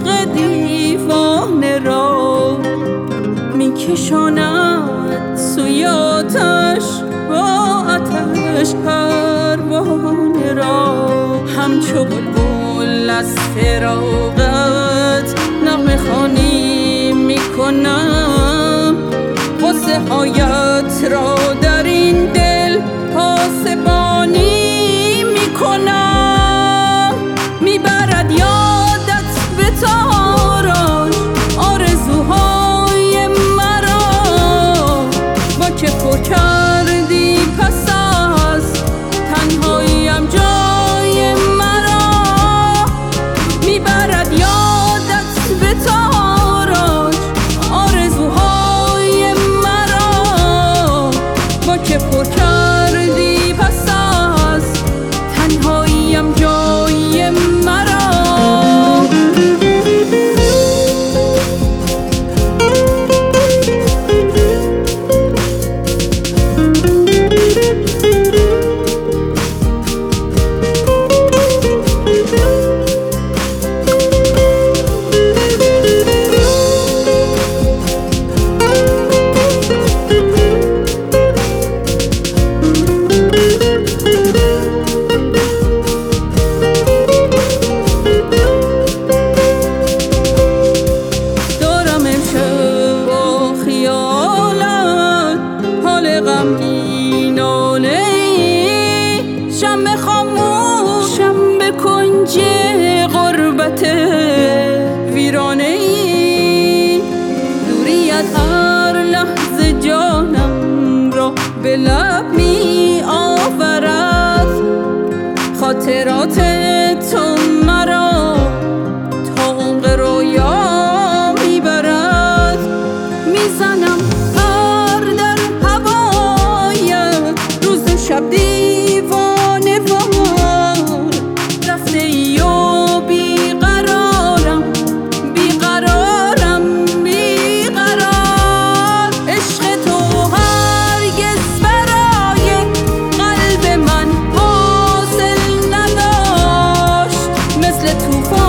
عشق دیوانه را میکشاند سوی آتش با آتش پروانه را. همچو بلبل از فراقت نغمه خوانی میکنم، غصه هایت را در این دل پاسبانی میکنم. میبرد یادت به تاراج آرزوهای مرا، با که پر کردی پس از تنهاییم جای مرا. میبرد یادت به تاراج آرزوهای مرا، با که پر کردی پس از تنهاییم جای مرا. شمع خاموشم به کنج غربت ویرانه ای، دوریت هر لحظه جانم را به لب می آورد. خاطرات تو مرا تا عمق رویا می برد. میزنم پر در هوایت روز و شب دیوانه وار. رفته ای و بیقرارم بیقرارم بیقرار. عشق تو هرگز برای قلب من حاصل نداشت، مثل طوفان